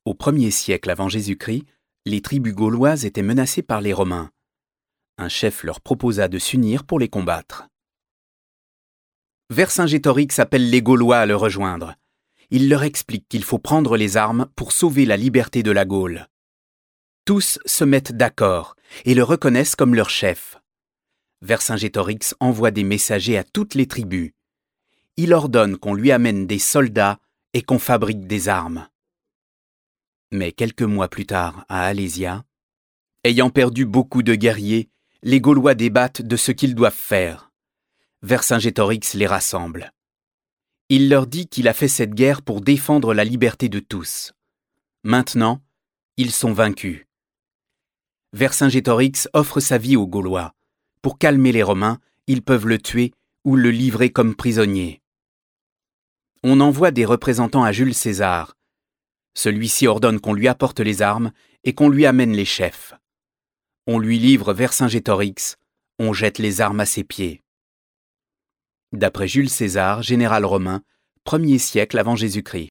Au 1er siècle avant Jésus-Christ, les tribus gauloises étaient menacées par les Romains. Un chef leur proposa de s'unir pour les combattre. Vercingétorix appelle les Gaulois à le rejoindre. Il leur explique qu'il faut prendre les armes pour sauver la liberté de la Gaule. Tous se mettent d'accord et le reconnaissent comme leur chef. Vercingétorix envoie des messagers à toutes les tribus. Il ordonne qu'on lui amène des soldats et qu'on fabrique des armes. Mais quelques mois plus tard, à Alésia, ayant perdu beaucoup de guerriers, les Gaulois débattent de ce qu'ils doivent faire. Vercingétorix les rassemble. Il leur dit qu'il a fait cette guerre pour défendre la liberté de tous. Maintenant, ils sont vaincus. Vercingétorix offre sa vie aux Gaulois. Pour calmer les Romains, ils peuvent le tuer ou le livrer comme prisonnier. On envoie des représentants à Jules César. Celui-ci ordonne qu'on lui apporte les armes et qu'on lui amène les chefs. On lui livre Vercingétorix, on jette les armes à ses pieds. D'après Jules César, général romain, 1er siècle avant Jésus-Christ.